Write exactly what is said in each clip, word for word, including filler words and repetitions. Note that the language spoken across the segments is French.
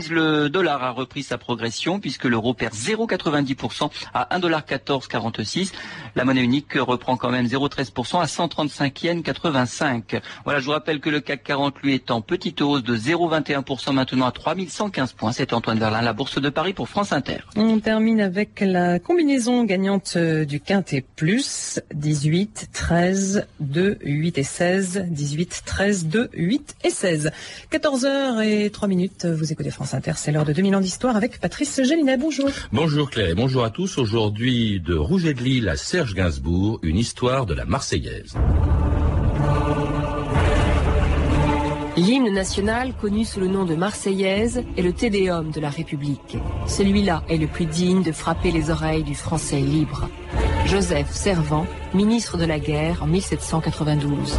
Le dollar a repris sa progression puisque l'euro perd zéro virgule quatre-vingt-dix pour cent à un dollar quatorze quarante-six. La monnaie unique reprend quand même zéro virgule treize pour cent à cent trente-cinq yens quatre-vingt-cinq. Voilà, je vous rappelle que le C A C quarante lui est en petite hausse de zéro virgule vingt et un pour cent maintenant à trois mille cent quinze points. C'est Antoine Verlin, la Bourse de Paris pour France Inter. On termine avec la combinaison gagnante du Quintet Plus. dix-huit, treize, deux, huit et seize. dix-huit, treize, deux, huit et seize. quatorze heures et trois minutes, vous écoutez France Inter, c'est l'heure de deux mille ans d'histoire avec Patrice Gélinet. Bonjour. Bonjour Claire et bonjour à tous. Aujourd'hui, de Rouget de Lille à Serge Gainsbourg, une histoire de la Marseillaise. L'hymne national, connu sous le nom de Marseillaise, est le Te Deum de la République. Celui-là est le plus digne de frapper les oreilles du Français libre. Joseph Servan, ministre de la Guerre en mille sept cent quatre-vingt-douze.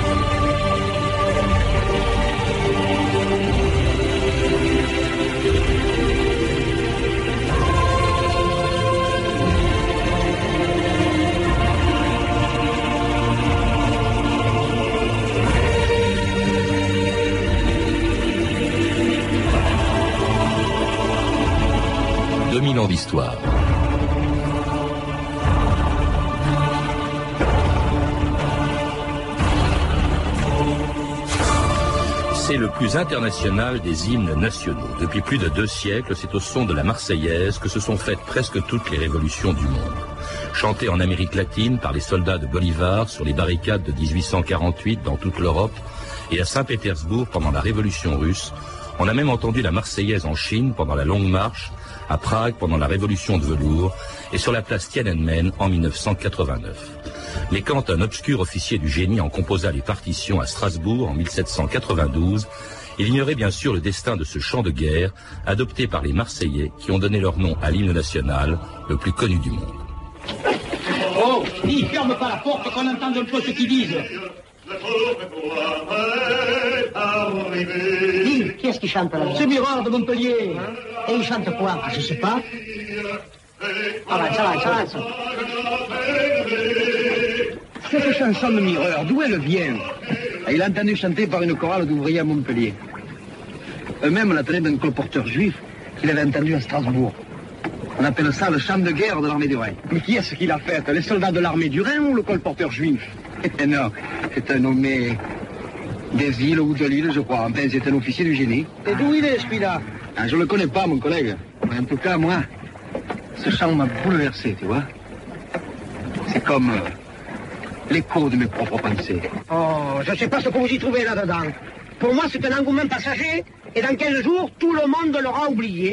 deux mille ans d'histoire. C'est le plus international des hymnes nationaux. Depuis plus de deux siècles, c'est au son de la Marseillaise que se sont faites presque toutes les révolutions du monde. Chantée en Amérique latine par les soldats de Bolivar sur les barricades de dix-huit cent quarante-huit dans toute l'Europe et à Saint-Pétersbourg pendant la Révolution russe, on a même entendu la Marseillaise en Chine pendant la Longue Marche, à Prague pendant la Révolution de velours et sur la place Tiananmen en mille neuf cent quatre-vingt-neuf. Mais quand un obscur officier du génie en composa les partitions à Strasbourg en mille sept cent quatre-vingt-douze, il ignorait bien sûr le destin de ce chant de guerre adopté par les Marseillais qui ont donné leur nom à l'hymne national le plus connu du monde. Oh, dis, ferme pas la porte qu'on entende un peu ce qu'ils disent. Dis, qui est-ce qui chante là? C'est Mireur de Montpellier. Et il chante quoi? Ah, je sais pas. Avance, avance, avance. Cette chanson de Mireur, d'où elle vient? Il a entendu chanter par une chorale d'ouvriers à Montpellier. Eux-mêmes la tenaient d'un colporteur juif qu'il avait entendu à Strasbourg. On appelle ça le chant de guerre de l'armée du Rhin. Mais qui est-ce qui l'a fait? Les soldats de l'armée du Rhin ou le colporteur juif? Eh non, c'est un nommé des îles ou de l'île, je crois. Enfin, c'est un officier du génie. Et d'où il est, celui-là? Ah, je le connais pas, mon collègue. Mais en tout cas, moi, ce chant m'a bouleversé, tu vois. C'est comme euh, l'écho de mes propres pensées. Oh, je sais pas ce que vous y trouvez là-dedans. Pour moi, c'est un engouement passager, et dans quinze jours, tout le monde l'aura oublié.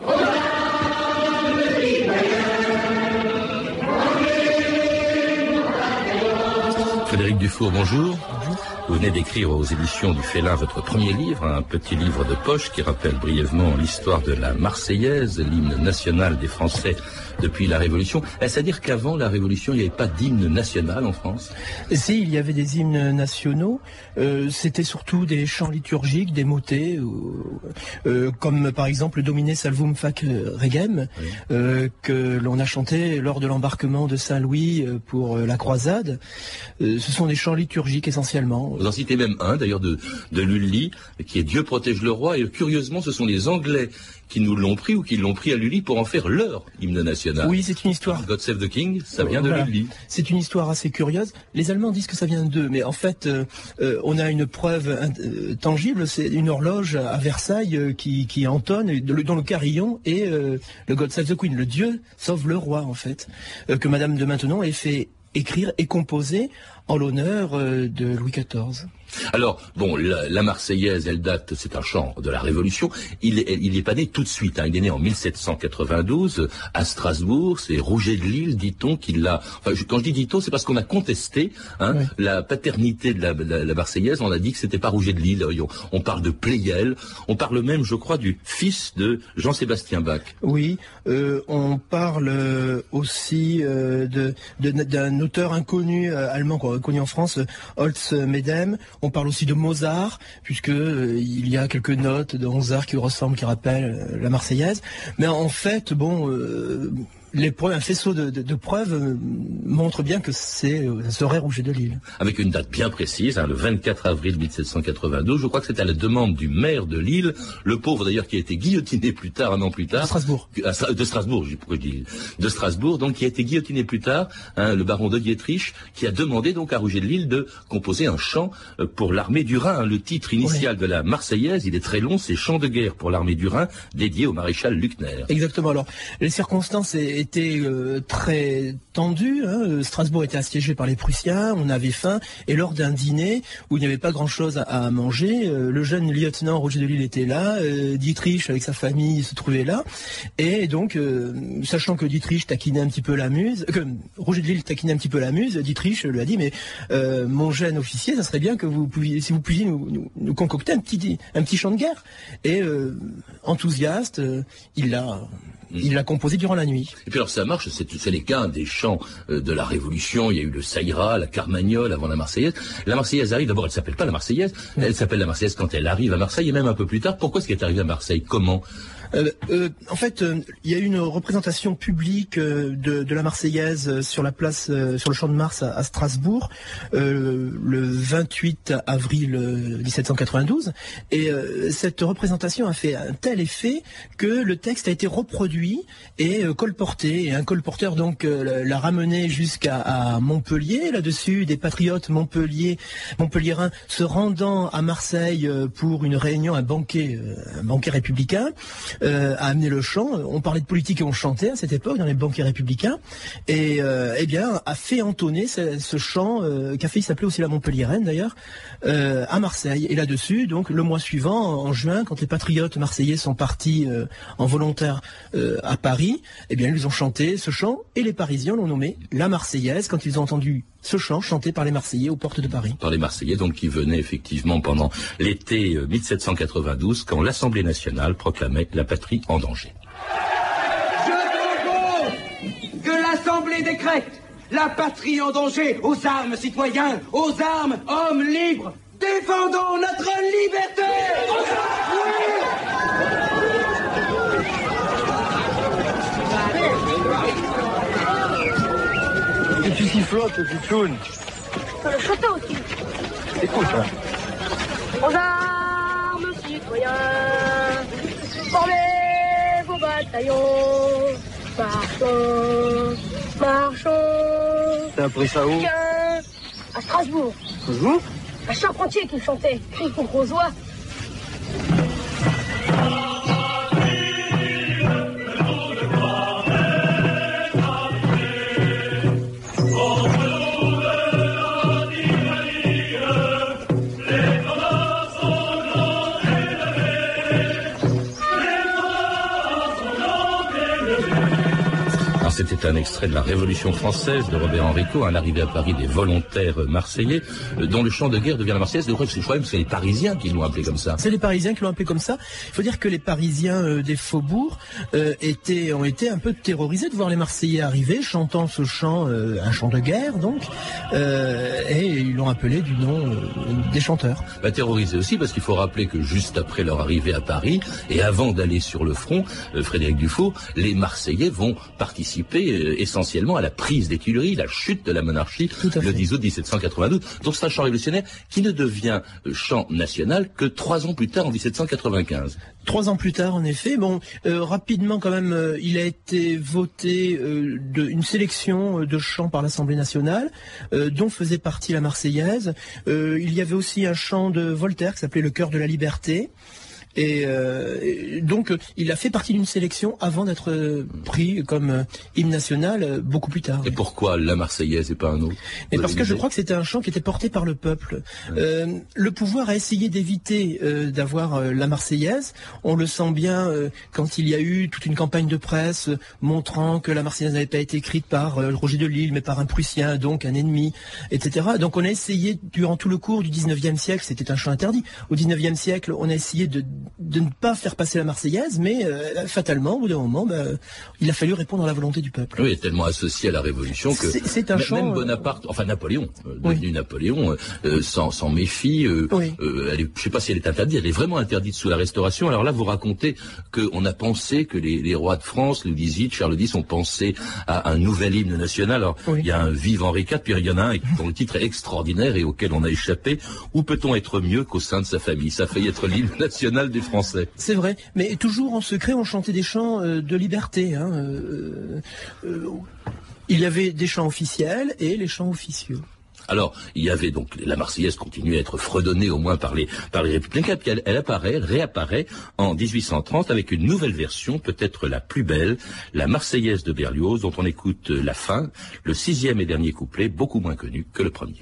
Frédéric Dufour, bonjour. Vous venez d'écrire aux éditions du Félin votre premier livre, un petit livre de poche qui rappelle brièvement l'histoire de la Marseillaise, l'hymne national des Français depuis la Révolution. Est-ce à dire qu'avant la Révolution, il n'y avait pas d'hymne national en France? Si, il y avait des hymnes nationaux. Euh, C'était surtout des chants liturgiques, des motets, euh, comme par exemple Domine Salvum Fac Regem, oui. euh, que l'on a chanté lors de l'embarquement de Saint-Louis pour la croisade. Euh, ce sont des chants liturgiques essentiellement. Vous en citez même un, d'ailleurs, de, de Lully, qui est Dieu protège le roi, et curieusement, ce sont les Anglais qui nous l'ont pris ou qui l'ont pris à Lully pour en faire leur hymne national. Oui, c'est une histoire. God Save the King, ça vient de voilà. Lully. C'est une histoire assez curieuse. Les Allemands disent que ça vient d'eux, mais en fait, euh, euh, on a une preuve euh, tangible. C'est une horloge à Versailles euh, qui, qui entonne, dont le carillon est euh, le God Save the Queen, le Dieu sauve le roi, en fait, euh, que Madame de Maintenon ait fait écrire et composer en l'honneur euh, de Louis quatorze. Alors, bon, la, la Marseillaise, elle date, c'est un chant de la Révolution. Il est, il est pas né tout de suite, hein. Il est né en mille sept cent quatre-vingt-douze à Strasbourg. C'est Rouget de Lille, dit-on, qui l'a. Enfin, je, quand je dis dit-on, c'est parce qu'on a contesté hein, oui. la paternité de la, la, la Marseillaise. On a dit que c'était pas Rouget de Lille. On, on parle de Pleyel. On parle même, je crois, du fils de Jean-Sébastien Bach. Oui, euh, on parle aussi euh, de, de, d'un auteur inconnu euh, allemand, quoi, connu en France, Holz Medem. On parle aussi de Mozart, puisque euh, il y a quelques notes de Mozart qui ressemblent, qui rappellent euh, la Marseillaise. Mais en fait, bon, euh, les preuves, un faisceau de, de, de preuves euh, montre bien que c'est, ça serait Rouget de Lille. Avec une date bien précise, hein, le vingt-quatre avril mille sept cent quatre-vingt-douze, je crois que c'était à la demande du maire de Lille, le pauvre d'ailleurs qui a été guillotiné plus tard, un an plus tard. De Strasbourg. À, de Strasbourg, je, pourquoi je dis, de Strasbourg, donc qui a été guillotiné plus tard, hein, le baron de Dietrich, qui a demandé donc à Rouget de Lille de composer un chant euh, pour l'armée du Rhin. Hein, le titre initial oui. de la Marseillaise, il est très long, c'est Chant de guerre pour l'armée du Rhin, dédié au maréchal Luckner. Exactement. Alors, les circonstances étaient euh, très tendues. Hein. Strasbourg était assiégé par les Prussiens, on avait faim, et lors d'un dîner où il n'y avait pas grand-chose à, à manger, euh, le jeune lieutenant Rouget de Lille était là, euh, Dietrich avec sa famille se trouvait là, et donc, euh, sachant que Dietrich taquinait un petit peu la muse, que Rouget de Lille taquinait un petit peu la muse, Dietrich lui a dit, mais euh, mon jeune officier, ça serait bien que vous pouviez, si vous pouviez nous, nous, nous concocter un petit, un petit chant de guerre. Et euh, enthousiaste, euh, il l'a... Il l'a composé durant la nuit. Et puis alors ça marche, c'est, c'est les cas des chants euh, de la Révolution. Il y a eu le Saïra, la Carmagnole avant la Marseillaise. La Marseillaise arrive, d'abord elle s'appelle pas la Marseillaise, elle s'appelle la Marseillaise quand elle arrive à Marseille et même un peu plus tard. Pourquoi est-ce qu'elle est arrivée à Marseille? Comment? Euh, euh, en fait, euh, il y a eu une représentation publique euh, de, de la Marseillaise euh, sur la place, euh, sur le Champ de Mars à, à Strasbourg, euh, le vingt-huit avril euh, dix-sept cent quatre-vingt-douze. Et euh, cette représentation a fait un tel effet que le texte a été reproduit et euh, colporté. Et un colporteur donc euh, l'a ramené jusqu'à à Montpellier. Là-dessus, des patriotes Montpellier, Montpelliérains se rendant à Marseille euh, pour une réunion, un banquet, euh, un banquet républicain. Euh, a amené le chant. On parlait de politique et on chantait à cette époque dans les banquets républicains. Et euh, eh bien, a fait entonner ce, ce chant euh, qui a failli s'appeler aussi la Montpelliéraine d'ailleurs, euh, à Marseille. Et là-dessus, donc le mois suivant, en juin, quand les patriotes marseillais sont partis euh, en volontaire euh, à Paris, eh bien, ils ont chanté ce chant et les Parisiens l'ont nommé la Marseillaise quand ils ont entendu ce chant chanté par les Marseillais aux portes de Paris. Par les Marseillais, donc, qui venaient effectivement pendant l'été mille sept cent quatre-vingt-douze, quand l'Assemblée nationale proclamait la patrie en danger. Je propose que l'Assemblée décrète la patrie en danger. Aux armes, citoyens, aux armes, hommes libres, défendons notre liberté. Et tu sifflotes, tu clowns. Faut le chanter aussi. Écoute, hein. Aux armes, citoyens, formez vos bataillons, marchons, marchons. T'as appris ça où? Tiens, à Strasbourg. Strasbourg? À Charpentier qui chantait, cri contre aux oies. C'était un extrait de la Révolution française de Robert Enrico, un arrivé à Paris des volontaires marseillais, dont le chant de guerre devient la Marseillaise. Je crois que c'est les Parisiens qui l'ont appelé comme ça. C'est les Parisiens qui l'ont appelé comme ça. Il faut dire que les Parisiens euh, des faubourgs euh, étaient, ont été un peu terrorisés de voir les Marseillais arriver, chantant ce chant, euh, un chant de guerre donc, euh, et ils l'ont appelé du nom euh, des chanteurs. Bah, terrorisés aussi parce qu'il faut rappeler que juste après leur arrivée à Paris, et avant d'aller sur le front, euh, Frédéric Dufour, les Marseillais vont participer essentiellement à la prise des Tuileries, la chute de la monarchie le dix août dix-sept cent quatre-vingt-douze. Donc c'est un chant révolutionnaire qui ne devient chant national que trois ans plus tard, en dix-sept cent quatre-vingt-quinze. Trois ans plus tard, en effet. Bon, euh, rapidement quand même, euh, il a été voté euh, de, une sélection de chants par l'Assemblée nationale, euh, dont faisait partie la Marseillaise. Euh, il y avait aussi un chant de Voltaire qui s'appelait Le Cœur de la Liberté. Et euh, donc, il a fait partie d'une sélection avant d'être euh, pris comme euh, hymne national euh, beaucoup plus tard. Et pourquoi la Marseillaise et pas un autre? Et parce que je crois que c'était un chant qui était porté par le peuple. Ouais. Euh, le pouvoir a essayé d'éviter euh, d'avoir euh, la Marseillaise. On le sent bien euh, quand il y a eu toute une campagne de presse euh, montrant que la Marseillaise n'avait pas été écrite par euh, Roger de Lille, mais par un Prussien, donc un ennemi, et cetera. Donc on a essayé, durant tout le cours du dix-neuvième siècle, c'était un chant interdit. Au dix-neuvième siècle, on a essayé de de ne pas faire passer la Marseillaise, mais euh, fatalement, au bout d'un moment, bah, il a fallu répondre à la volonté du peuple. Oui, il est tellement associé à la Révolution que c'est, c'est un même chant, Bonaparte, enfin Napoléon, euh, devenu oui. Napoléon, euh, s'en, s'en méfie. Euh, oui. euh, elle est, je ne sais pas si elle est interdite, elle est vraiment interdite sous la Restauration. Alors là, vous racontez qu'on a pensé que les, les rois de France, Louis dix-huit, Charles dix, ont pensé à un nouvel hymne national. Alors oui. il y a un Vive Henri quatre, puis il y en a un dont le titre est extraordinaire et auquel on a échappé. Où peut-on être mieux qu'au sein de sa famille? Ça a failli être l'hymne national des Français. C'est vrai, mais toujours en secret, on chantait des chants euh, de liberté. Hein, euh, euh, il y avait des chants officiels et les chants officieux. Alors, il y avait donc, la Marseillaise continuait à être fredonnée au moins par les, par les républicains, puis elle, elle apparaît, elle réapparaît en dix-huit cent trente avec une nouvelle version, peut-être la plus belle, la Marseillaise de Berlioz, dont on écoute la fin, le sixième et dernier couplet, beaucoup moins connu que le premier.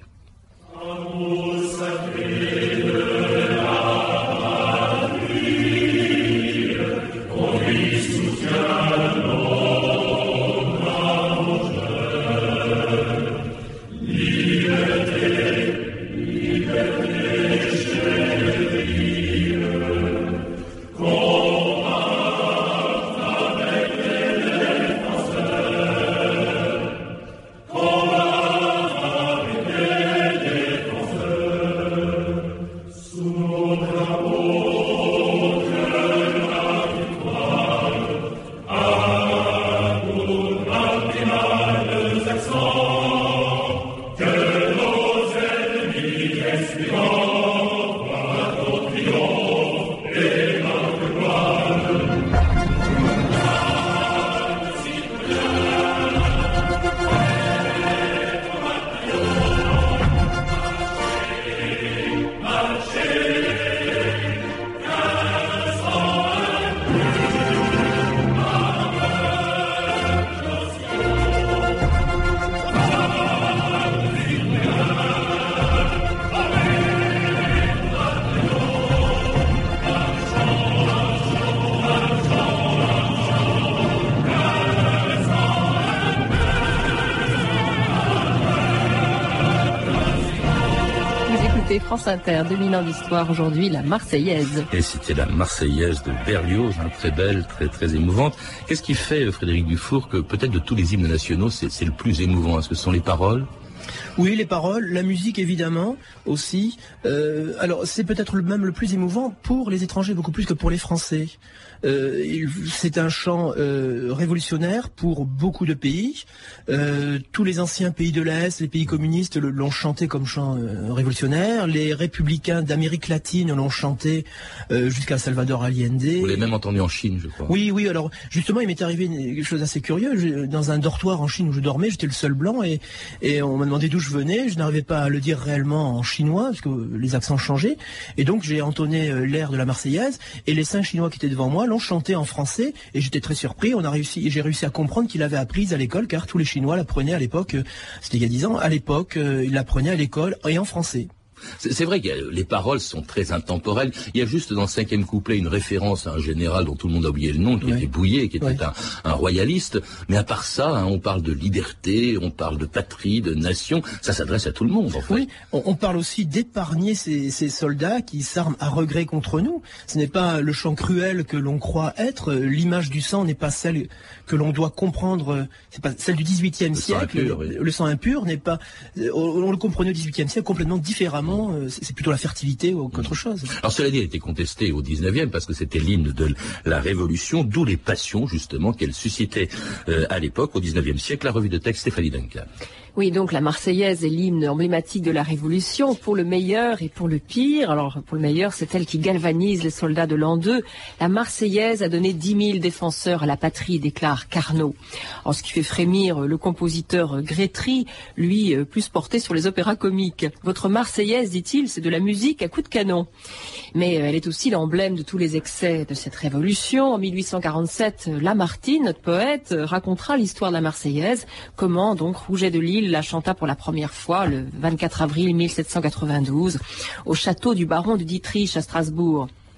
France Inter, deux mille ans d'histoire aujourd'hui, la Marseillaise. Et c'était la Marseillaise de Berlioz, hein, très belle, très très émouvante. Qu'est-ce qui fait, Frédéric Dufour, que peut-être de tous les hymnes nationaux, c'est, c'est le plus émouvant? Est-ce que ce sont les paroles? Oui, les paroles, la musique évidemment aussi. Euh, alors c'est peut-être le, même le plus émouvant pour les étrangers, beaucoup plus que pour les Français. Euh, c'est un chant euh, révolutionnaire pour beaucoup de pays. Euh, tous les anciens pays de l'Est, les pays communistes l'ont chanté comme chant euh, révolutionnaire. Les républicains d'Amérique latine l'ont chanté euh, jusqu'à Salvador Allende. Vous l'avez même entendu en Chine, je crois. Oui, oui. Alors justement, il m'est arrivé quelque chose assez curieux. Je, dans un dortoir en Chine où je dormais, j'étais le seul blanc et, et on m'a demandé d'où je venais. Je n'arrivais pas à le dire réellement en chinois parce que les accents changeaient. Et donc j'ai entonné euh, l'air de la Marseillaise et les cinq Chinois qui étaient devant moi l'ont chanté en français et j'étais très surpris. On a réussi et j'ai réussi à comprendre qu'il avait apprise à l'école car tous les Chinois l'apprenaient à l'époque. Euh, c'était il y a dix ans. À l'époque, euh, ils l'apprenaient à l'école et en français. C'est vrai que les paroles sont très intemporelles. Il y a juste dans le cinquième couplet une référence à un général dont tout le monde a oublié le nom, qui ouais. était Bouillet, qui était ouais. un, un royaliste. Mais à part ça, hein, on parle de liberté, on parle de patrie, de nation. Ça s'adresse à tout le monde, en fait. Oui, on, on parle aussi d'épargner ces, ces soldats qui s'arment à regret contre nous. Ce n'est pas le chant cruel que l'on croit être. L'image du sang n'est pas celle que l'on doit comprendre. C'est pas celle du dix-huitième siècle. Impur, oui. Le sang impur n'est pas. On, on le comprenait au dix-huitième siècle complètement différemment. C'est plutôt la fertilité qu'autre chose. Alors cela dit, elle a été contestée au dix-neuvième parce que c'était l'hymne de la Révolution, d'où les passions justement qu'elle suscitait euh, à l'époque, au dix-neuvième siècle. La revue de texte, Stéphanie Duncan. Oui, donc la Marseillaise est l'hymne emblématique de la Révolution, pour le meilleur et pour le pire. Alors, pour le meilleur, c'est elle qui galvanise les soldats de l'an deux. La Marseillaise a donné dix mille défenseurs à la patrie, déclare Carnot. En ce qui fait frémir le compositeur Grétry, lui, plus porté sur les opéras comiques. Votre Marseillaise, dit-il, c'est de la musique à coups de canon. Mais elle est aussi l'emblème de tous les excès de cette révolution. En mille huit cent quarante-sept, Lamartine, notre poète, racontera l'histoire de la Marseillaise, comment donc Rouget de Lille la chanta pour la première fois le vingt-quatre avril mille sept cent quatre-vingt-douze au château du baron de Dietrich à Strasbourg.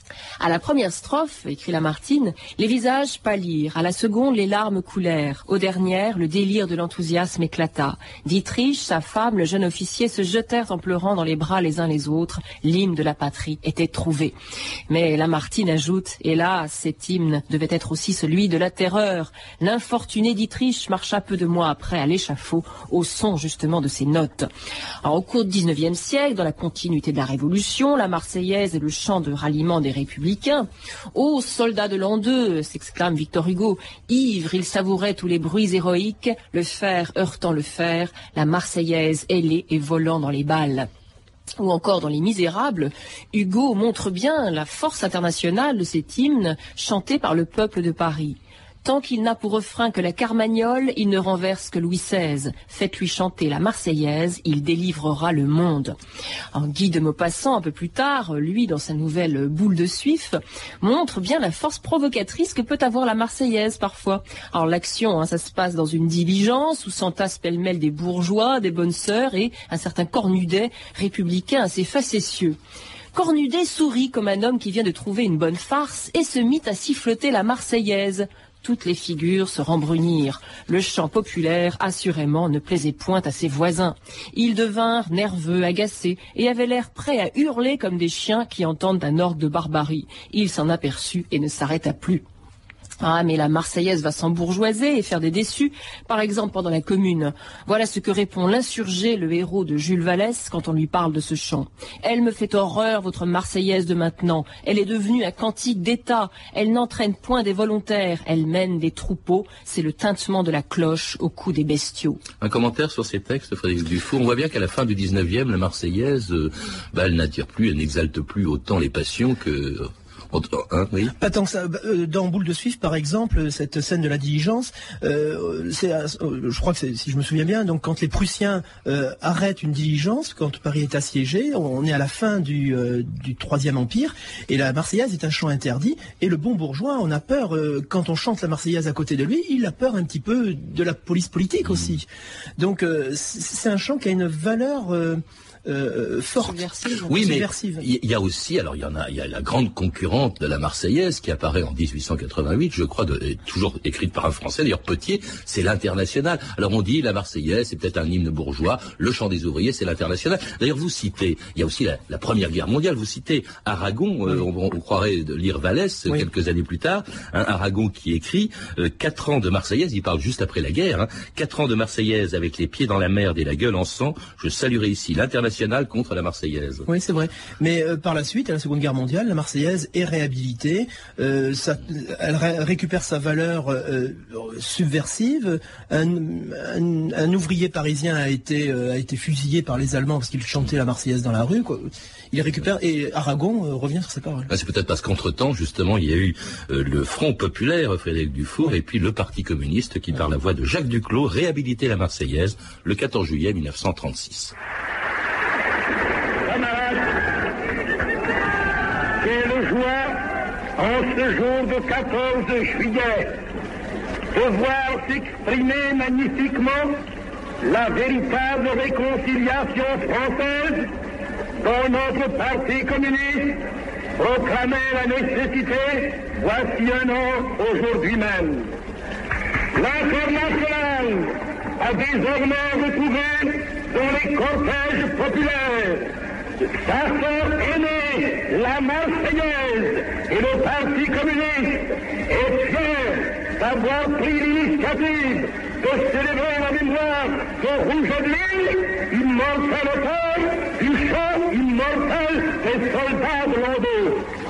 À la première strophe, écrit Lamartine, les visages pâlirent, à la seconde les larmes coulèrent, aux dernières le délire de l'enthousiasme éclata. Dietrich, sa femme, le jeune officier se jetèrent en pleurant dans les bras les uns les autres, l'hymne de la patrie était trouvé. Mais Lamartine ajoute, hélas, cet hymne devait être aussi celui de la terreur. L'infortuné Dietrich marcha peu de mois après à l'échafaud, au son justement de ces notes. Alors, au cours du dix-neuvième siècle, dans la continuité de la Révolution, la Marseillaise est le chant de ralliement des républicains. Ô soldats de l'an deux, s'exclame Victor Hugo, ivre, il savourait tous les bruits héroïques, le fer heurtant le fer, la Marseillaise ailée et volant dans les balles. Ou encore dans Les Misérables, Hugo montre bien la force internationale de cet hymne chanté par le peuple de Paris. Tant qu'il n'a pour refrain que la Carmagnole, il ne renverse que Louis seize. Faites-lui chanter la Marseillaise, il délivrera le monde. En Guy de Maupassant, un peu plus tard, lui, dans sa nouvelle Boule de Suif, montre bien la force provocatrice que peut avoir la Marseillaise parfois. Alors l'action, hein, ça se passe dans une diligence où s'entassent pêle-mêle des bourgeois, des bonnes sœurs et un certain Cornudet, républicain assez facétieux. Cornudet sourit comme un homme qui vient de trouver une bonne farce et se mit à siffloter la Marseillaise. Toutes les figures se rembrunirent. Le chant populaire, assurément, ne plaisait point à ses voisins. Ils devinrent nerveux, agacés, et avaient l'air prêts à hurler comme des chiens qui entendent un orgue de barbarie. Il s'en aperçut et ne s'arrêta plus. Ah, mais la Marseillaise va s'embourgeoiser et faire des déçus, par exemple pendant la Commune. Voilà ce que répond l'insurgé, le héros de Jules Vallès, quand on lui parle de ce chant. Elle me fait horreur, votre Marseillaise de maintenant. Elle est devenue un cantique d'État. Elle n'entraîne point des volontaires. Elle mène des troupeaux. C'est le tintement de la cloche au cou des bestiaux. Un commentaire sur ces textes, Frédéric Dufour. On voit bien qu'à la fin du dix-neuvième, la Marseillaise, euh, bah, elle n'attire plus, elle n'exalte plus autant les passions que... Hein, oui. Pas tant que ça. Dans Boule de Suif, par exemple, cette scène de la diligence, euh, c'est, je crois que c'est, si je me souviens bien, donc quand les Prussiens euh, arrêtent une diligence, quand Paris est assiégé, on est à la fin du, euh, du Troisième Empire, et la Marseillaise est un chant interdit, et le bon bourgeois, on a peur, euh, quand on chante la Marseillaise à côté de lui, il a peur un petit peu de la police politique aussi. Mmh. Donc euh, c'est un chant qui a une valeur... Euh, Euh, forte, subversive. Oui, mais il y a aussi, alors il y en a, il y a la grande concurrente de la Marseillaise qui apparaît en dix-huit cent quatre-vingt-huit, je crois, de, toujours écrite par un Français, d'ailleurs Potier, c'est l'Internationale. Alors on dit la Marseillaise, c'est peut-être un hymne bourgeois, le chant des ouvriers, c'est l'Internationale. D'ailleurs vous citez, il y a aussi la, la Première Guerre mondiale, vous citez Aragon, oui. euh, on, on croirait de lire Vallès oui. quelques années plus tard, hein, Aragon qui écrit euh, quatre ans de Marseillaise, il parle juste après la guerre, hein, quatre ans de Marseillaise avec les pieds dans la merde et la gueule en sang, je saluerai ici l'Internationale contre la Marseillaise. Oui, c'est vrai. Mais euh, par la suite, à la Seconde Guerre mondiale, la Marseillaise est réhabilitée. Euh, ça, elle ré récupère sa valeur euh, subversive. Un, un, un ouvrier parisien a été, euh, a été fusillé par les Allemands parce qu'il chantait la Marseillaise dans la rue, quoi. Il récupère et Aragon euh, revient sur ses paroles. Ah, c'est peut-être parce qu'entre-temps, justement, il y a eu euh, le Front populaire, Frédéric Dufour, oui. et puis le Parti communiste qui, par la voix de Jacques Duclos, réhabilitait la Marseillaise le quatorze juillet mille neuf cent trente-six. Quelle joie, en ce jour de quatorze juillet, de voir s'exprimer magnifiquement la véritable réconciliation française dont notre parti communiste proclamait la nécessité voici un an aujourd'hui même. L'Internationale a désormais retrouvé dans les cortèges populaires sa sœur aînée, la Marseillaise, et le Parti communiste est fier d'avoir pris l'initiative de célébrer la mémoire de Rouge-de-L'Île, immortel auteur du chant immortel des soldats de l'an deux.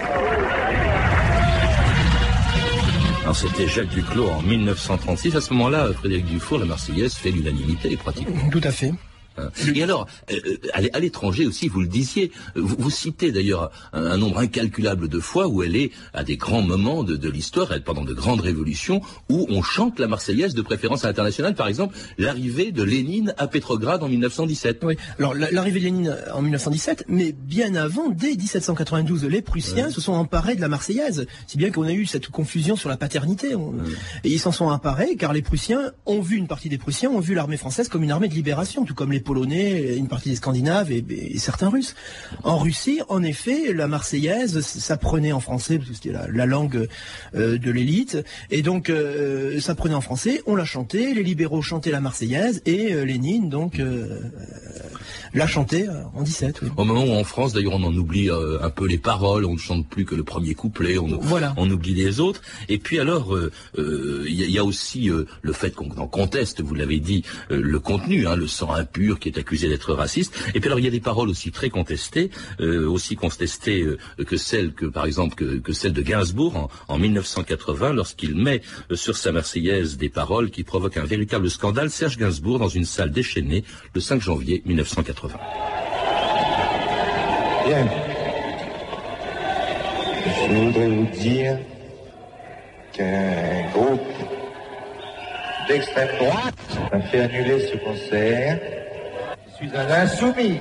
Alors c'était Jacques Duclos en mille neuf cent trente-six. À ce moment-là, Frédéric Dufour, la Marseillaise fait l'unanimité pratiquement. Tout à fait. Et alors, euh, à l'étranger aussi, vous le disiez, vous, vous citez d'ailleurs un, un nombre incalculable de fois où elle est à des grands moments de, de l'histoire, pendant de grandes révolutions, où on chante la Marseillaise de préférence à l'international. Par exemple, l'arrivée de Lénine à Pétrograd en mille neuf cent dix-sept. Oui, alors l'arrivée de Lénine en mille neuf cent dix-sept, mais bien avant, dès dix-sept cent quatre-vingt-douze, les Prussiens ouais. se sont emparés de la Marseillaise. Si bien qu'on a eu cette confusion sur la paternité. On... Ouais. Et ils s'en sont emparés car les Prussiens ont vu, une partie des Prussiens ont vu l'armée française comme une armée de libération, tout comme les Polonais, une partie des Scandinaves et, et certains Russes. En Russie, en effet, la Marseillaise s'apprenait en français, parce que c'était la, la langue euh, de l'élite, et donc euh, s'apprenait en français, on la chantait, les libéraux chantaient la Marseillaise, et euh, Lénine, donc, euh, l'a chantait en dix-sept. Oui. Au moment où en France, d'ailleurs, on en oublie euh, un peu les paroles, on ne chante plus que le premier couplet, on, voilà. on oublie les autres. Et puis alors, il euh, euh, y, y a aussi euh, le fait qu'on en conteste, vous l'avez dit, euh, le contenu, hein, le sang impur qui est accusé d'être raciste. Et puis alors, il y a des paroles aussi très contestées, euh, aussi contestées euh, que celles que, par exemple, que, que celles de Gainsbourg en, en mille neuf cent quatre-vingts, lorsqu'il met euh, sur sa Marseillaise des paroles qui provoquent un véritable scandale. Serge Gainsbourg dans une salle déchaînée le cinq janvier mille neuf cent quatre-vingts. Bien. Je voudrais vous dire qu'un groupe d'extrême droite a fait annuler ce concert. Je suis un insoumis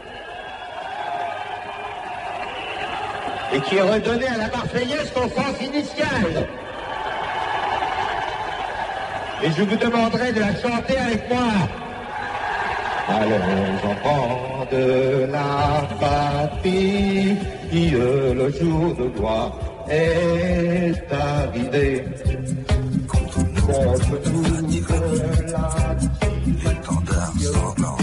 et qui est redonné à la Marseillaise son sens initial. Et je vous demanderai de la chanter avec moi. Allons, enfants de la patrie, le jour de gloire est arrivé. Contre toute la l'étendard sanglant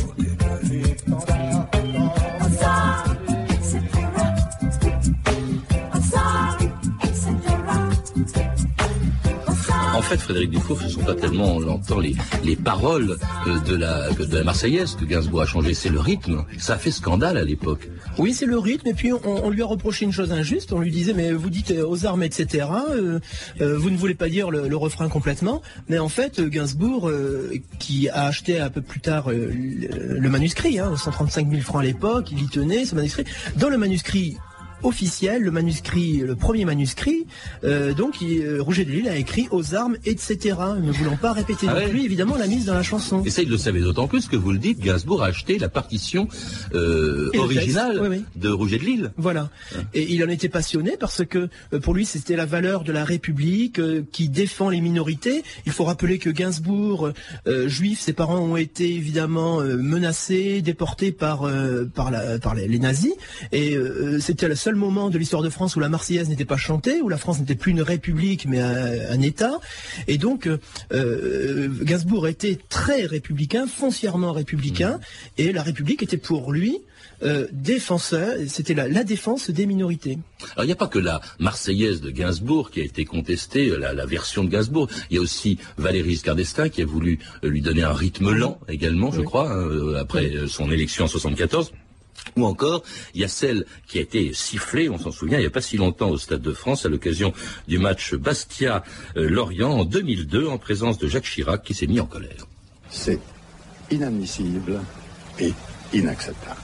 En fait, Frédéric Dufour, ce ne sont pas tellement, on l'entend, les, les paroles euh, de, la, de la Marseillaise que Gainsbourg a changé, c'est le rythme. Ça a fait scandale à l'époque. Oui, c'est le rythme, et puis on, on lui a reproché une chose injuste, on lui disait, mais vous dites euh, aux armes, et cetera, euh, euh, vous ne voulez pas dire le, le refrain complètement, mais en fait, Gainsbourg, euh, qui a acheté un peu plus tard euh, le, le manuscrit, hein, cent trente-cinq mille francs à l'époque, il y tenait, ce manuscrit, dans le manuscrit officiel, le manuscrit, le premier manuscrit, euh, donc il, euh, Rouget de Lille a écrit aux armes, et cetera, ne voulant pas répéter ah non ouais. plus, évidemment, la mise dans la chanson. Et ça, il le savait d'autant plus que vous le dites, Gainsbourg a acheté la partition euh, originale oui, oui. de Rouget de Lille. Voilà. Ouais. Et il en était passionné parce que euh, pour lui, c'était la valeur de la République euh, qui défend les minorités. Il faut rappeler que Gainsbourg, euh, juif, ses parents ont été évidemment euh, menacés, déportés par euh, par, la, par les, les nazis, et euh, c'était le seul moment de l'histoire de France où la Marseillaise n'était pas chantée, où la France n'était plus une république mais un, un État. Et donc euh, Gainsbourg était très républicain, foncièrement républicain, mmh. et la République était pour lui euh, défenseur, c'était la, la défense des minorités. Alors il n'y a pas que la Marseillaise de Gainsbourg qui a été contestée, la, la version de Gainsbourg, il y a aussi Valéry Giscard d'Estaing qui a voulu euh, lui donner un rythme lent également, je oui. crois, hein, après oui. son élection en soixante-quatorze. Ou encore, il y a celle qui a été sifflée, on s'en souvient, il n'y a pas si longtemps au Stade de France, à l'occasion du match Bastia-Lorient en deux mille deux, en présence de Jacques Chirac, qui s'est mis en colère. C'est inadmissible et inacceptable.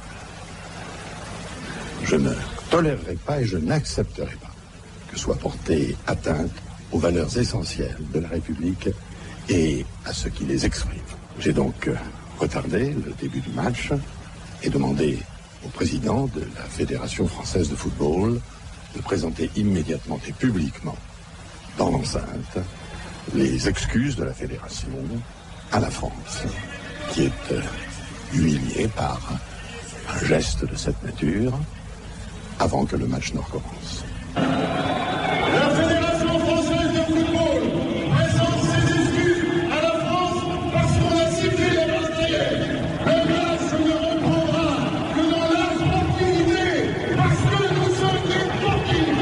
Je ne tolérerai pas et je n'accepterai pas que soit portée atteinte aux valeurs essentielles de la République et à ceux qui les expriment. J'ai donc retardé le début du match et demandé au président de la Fédération française de football de présenter immédiatement et publiquement dans l'enceinte les excuses de la Fédération à la France, qui est euh, humiliée par un geste de cette nature avant que le match ne recommence. La Fédération française de football présente ses excuses à la France parce qu'on a sifflé la Marseillaise. Le match ne reprendra que dans la sportivité parce que nous sommes des sportifs.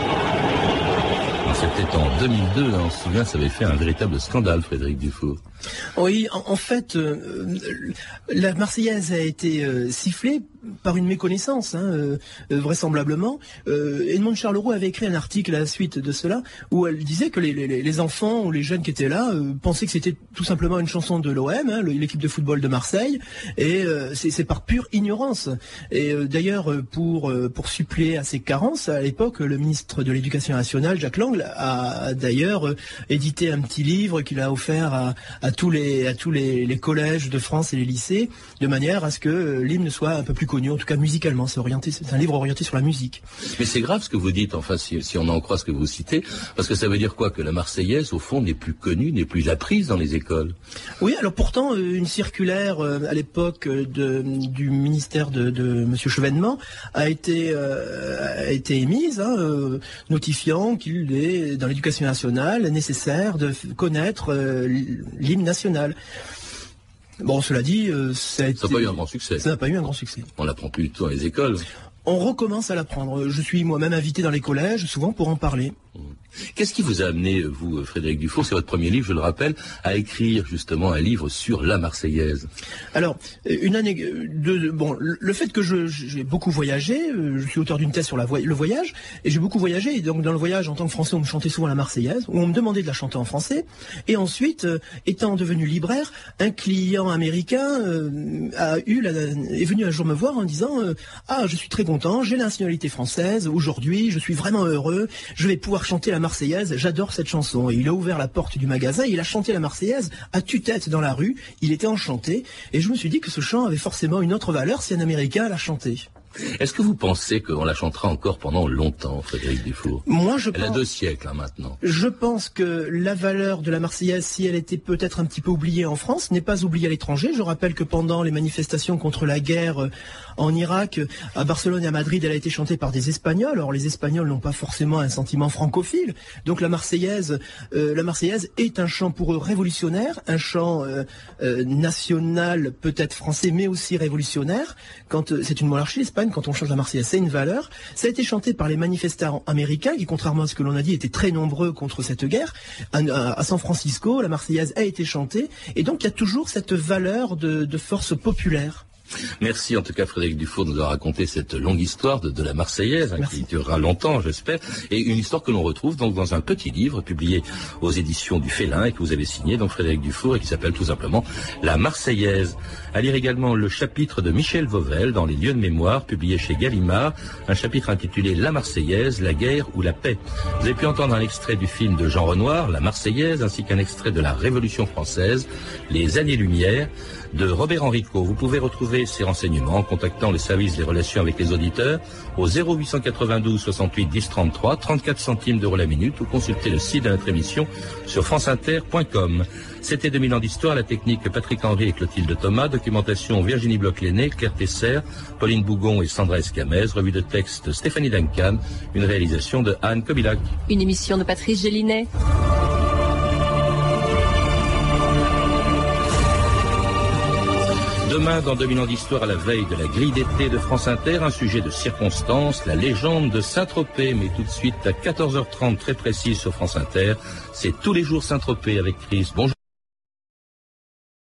C'était en deux mille deux, hein, on se souvient, ça avait fait un véritable scandale, Frédéric Dufour. Oui, en, en fait, euh, la Marseillaise a été euh, sifflée par une méconnaissance, hein, euh, vraisemblablement. Euh, Edmond Charleroux avait écrit un article à la suite de cela où elle disait que les, les, les enfants ou les jeunes qui étaient là euh, pensaient que c'était tout simplement une chanson de l'O M, hein, l'équipe de football de Marseille, et euh, c'est, c'est par pure ignorance. Et euh, d'ailleurs, pour euh, pour suppléer à ces carences, à l'époque, le ministre de l'Éducation nationale, Jacques Lang, a d'ailleurs euh, édité un petit livre qu'il a offert à, à à tous les à tous les, les collèges de France et les lycées, de manière à ce que euh, l'hymne soit un peu plus connu, en tout cas musicalement. C'est orienté, c'est un livre orienté sur la musique. Mais c'est grave ce que vous dites, enfin, si, si on en croit ce que vous citez, parce que ça veut dire quoi? Que la Marseillaise, au fond, n'est plus connue, n'est plus apprise dans les écoles. Oui, alors pourtant, euh, une circulaire euh, à l'époque euh, de, du ministère de, de Monsieur Chevènement a été euh, a été émise, hein, euh, notifiant qu'il est dans l'éducation nationale nécessaire de f- connaître euh, l'hymne national. Bon, cela dit, euh, ça a été... Ça n'a pas eu un grand succès. Ça n'a pas eu un grand succès. On l'apprend plus du tout dans les écoles. On recommence à l'apprendre. Je suis moi-même invité dans les collèges, souvent pour en parler. Qu'est-ce qui vous a amené, vous, Frédéric Dufour, c'est votre premier livre, je le rappelle, à écrire justement un livre sur la Marseillaise? Alors, une année de, de bon, le fait que je, j'ai beaucoup voyagé, je suis auteur d'une thèse sur la voy- le voyage, et j'ai beaucoup voyagé, et donc dans le voyage, en tant que Français, on me chantait souvent la Marseillaise, ou on me demandait de la chanter en français, et ensuite, euh, étant devenu libraire, un client américain euh, a eu la, est venu un jour me voir en disant euh, ah, je suis très content, j'ai la nationalité française, aujourd'hui, je suis vraiment heureux, je vais pouvoir chanter la Marseillaise, j'adore cette chanson. Et il a ouvert la porte du magasin, il a chanté la Marseillaise à tue-tête dans la rue, il était enchanté, et je me suis dit que ce chant avait forcément une autre valeur si un Américain l'a chanté. Est-ce que vous pensez qu'on la chantera encore pendant longtemps, Frédéric Dufour? Moi, je Elle pense... a deux siècles, hein, maintenant. Je pense que la valeur de la Marseillaise, si elle était peut-être un petit peu oubliée en France, n'est pas oubliée à l'étranger. Je rappelle que pendant les manifestations contre la guerre en Irak, à Barcelone et à Madrid, elle a été chantée par des Espagnols. Or, les Espagnols n'ont pas forcément un sentiment francophile. Donc, la Marseillaise, euh, la Marseillaise est un chant pour eux révolutionnaire, un chant euh, euh, national, peut-être français, mais aussi révolutionnaire. Quand euh, c'est une monarchie, l'Espagne, quand on chante la Marseillaise, c'est une valeur. Ça a été chanté par les manifestants américains, qui, contrairement à ce que l'on a dit, étaient très nombreux contre cette guerre. À, à, à San Francisco, la Marseillaise a été chantée, et donc il y a toujours cette valeur de, de force populaire. Merci en tout cas Frédéric Dufour de nous avoir raconté cette longue histoire de, de la Marseillaise, hein, qui durera longtemps j'espère, et une histoire que l'on retrouve donc dans un petit livre publié aux éditions du Félin et que vous avez signé, donc Frédéric Dufour, et qui s'appelle tout simplement La Marseillaise. À lire également le chapitre de Michel Vauvel dans Les Lieux de mémoire, publié chez Gallimard, un chapitre intitulé La Marseillaise, la guerre ou la paix. Vous avez pu entendre un extrait du film de Jean Renoir, La Marseillaise, ainsi qu'un extrait de la Révolution française, Les Années-Lumière, de Robert Henrico. Vous pouvez retrouver ces renseignements en contactant les services des relations avec les auditeurs au zéro huit cent quatre-vingt-douze soixante-huit dix trente-trois, trente-quatre centimes d'euros la minute, ou consulter le site de notre émission sur franceinter point com. C'était deux mille ans d'histoire, la technique Patrick Henry et Clotilde Thomas, documentation Virginie Bloch-Lenné, Claire Tesser, Pauline Bougon et Sandra Escamez, revue de texte Stéphanie Duncan, une réalisation de Anne Kobilac. Une émission de Patrice Gélinet. Demain, dans deux mille ans d'histoire, à la veille de la grille d'été de France Inter, un sujet de circonstance, la légende de Saint-Tropez. Mais tout de suite, à quatorze heures trente, très précise sur France Inter, c'est tous les jours Saint-Tropez avec Chris. Bonjour.